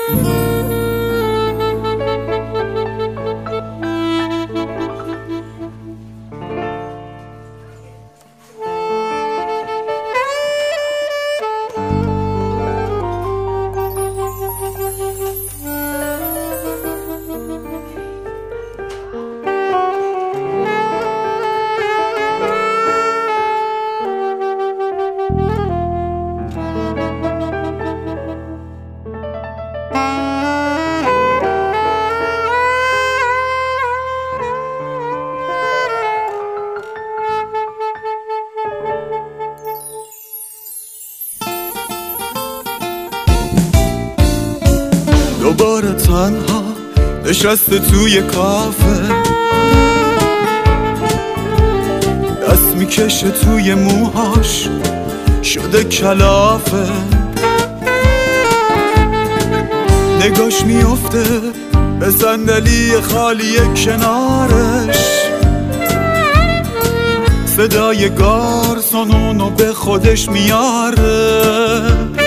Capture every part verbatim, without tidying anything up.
دوباره تنها نشسته توی کافه، دست میکشه توی موهاش شده کلافه، نگاش میفته به صندلی خالی کنارش، صدای گارسون اونو به خودش میاره،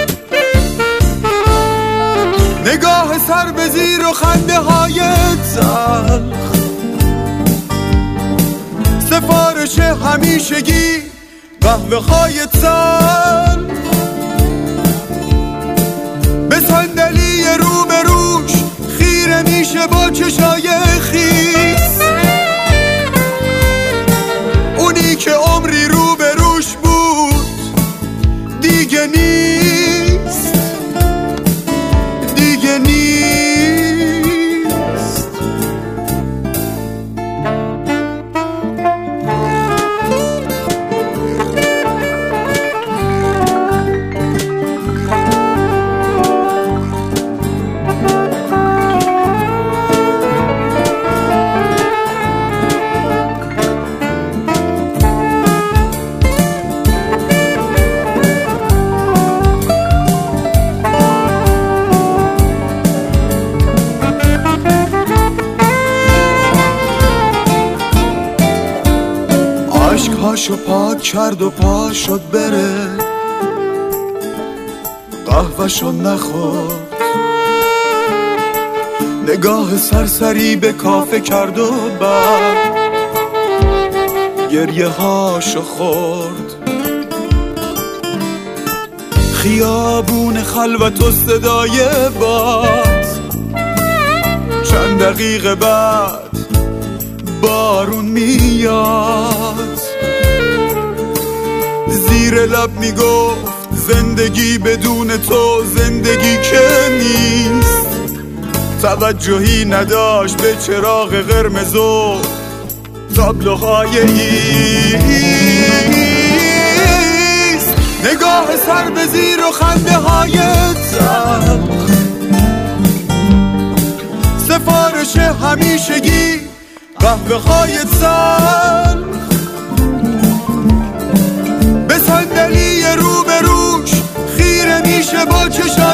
نگاه سر به زیر و خنده های تلخ، سفارش همیشگی قهوه های تلخ، به صندلی روبروش خیره میشه با چشای خیس، اونی که عمری روبروش بود دیگه نیست، دیگه نیست. عشقهاشو پاک کرد و پا شد بره، قهوه‌شو نخورد، نگاه سرسری به کافه کرد و بعد گریه هاشو خورد، خیابون خلوت و صدای باد، چند دقیقه بعد بارون میاد، زیر لب میگفت زندگی بدون تو زندگی که نیست، توجهی نداشت به چراغ قرمز و تابلوهای ایست، نگاه سر به زیر و خنده های تلخ، سفارش همیشگی قهوه های تلخ، به صندلی روبروش خیره میشه با چشم